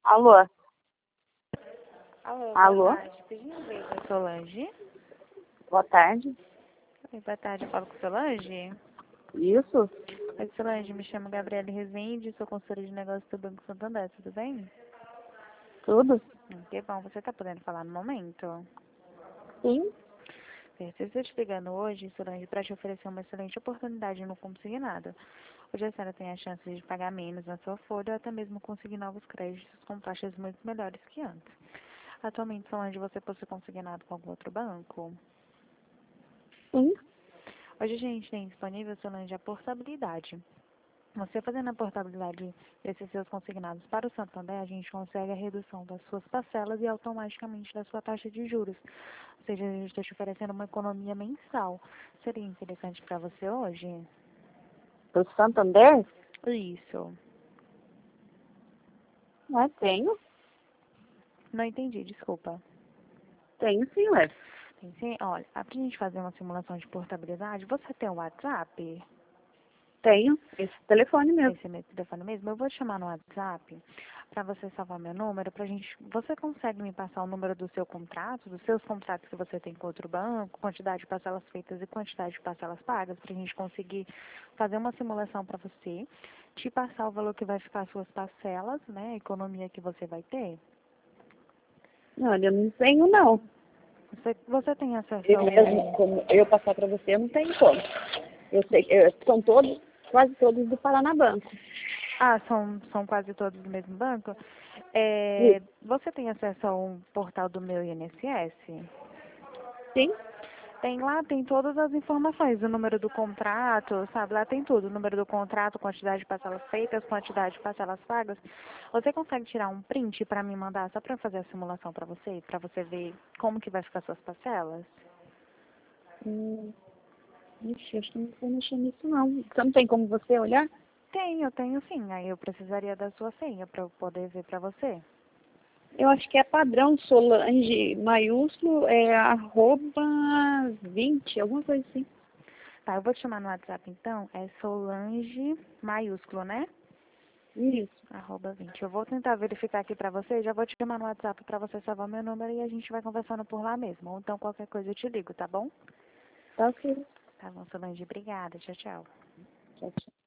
Alô? Alô, Alô? boa tarde. Pedindo bem com Solange. Boa tarde. Oi, boa tarde, eu falo com Solange. Isso? Oi, Solange, me chamo Gabriele Rezende, sou consultora de negócios do Banco Santander, tudo bem? Tudo? Que bom, você está podendo falar no momento? Sim. Eu estou te pegando hoje, Solange, para te oferecer uma excelente oportunidade no consignado. Hoje a senhora tem a chance de pagar menos na sua folha ou até mesmo conseguir novos créditos com taxas muito melhores que antes. Atualmente, Solange, você possui consignado com algum outro banco? Sim. Hoje a gente tem disponível, Solange, a portabilidade. Você fazendo a portabilidade desses seus consignados para o Santander, a gente consegue a redução das suas parcelas e automaticamente da sua taxa de juros. Ou seja, a gente está te oferecendo uma economia mensal. Seria interessante para você hoje? Do Santander? Isso. Não é? Tenho. Não entendi, desculpa. Tenho sim, ué. Tem sim? Olha, para a gente fazer uma simulação de portabilidade, você tem o WhatsApp? Tenho. Esse telefone mesmo. Esse é meu telefone mesmo. Eu vou te chamar no WhatsApp para você salvar meu número, pra gente. Você consegue me passar o número do seu contrato, dos seus contratos que você tem com outro banco, quantidade de parcelas feitas e quantidade de parcelas pagas, para a gente conseguir fazer uma simulação para você, te passar o valor que vai ficar as suas parcelas, né, a economia que você vai ter? Olha, eu não tenho, não. Você tem acesso Eu ao... mesmo, como eu passar para você, eu não tenho como. Eu sei, são todos, quase todos do Paraná Banco. Ah, são quase todos do mesmo banco? Isso. Você tem acesso ao portal do meu INSS? Sim. Tem lá, tem todas as informações, o número do contrato, sabe? Lá tem tudo, o número do contrato, quantidade de parcelas feitas, quantidade de parcelas pagas. Você consegue tirar um print para me mandar só para fazer a simulação para você ver como que vai ficar suas parcelas? Ixi, acho que não vou mexer nisso, não. Você não tem como você olhar? Eu tenho sim. Aí eu precisaria da sua senha para eu poder ver para você. Eu acho que é padrão Solange maiúsculo, arroba 20, alguma coisa assim. Tá, eu vou te chamar no WhatsApp então. É Solange maiúsculo, né? Isso. @20. Eu vou tentar verificar aqui pra você, já vou te chamar no WhatsApp pra você salvar meu número e a gente vai conversando por lá mesmo. Ou então qualquer coisa eu te ligo, tá bom? Tá ok. Tá bom, Solange, obrigada. Tchau, tchau. Tchau, tchau.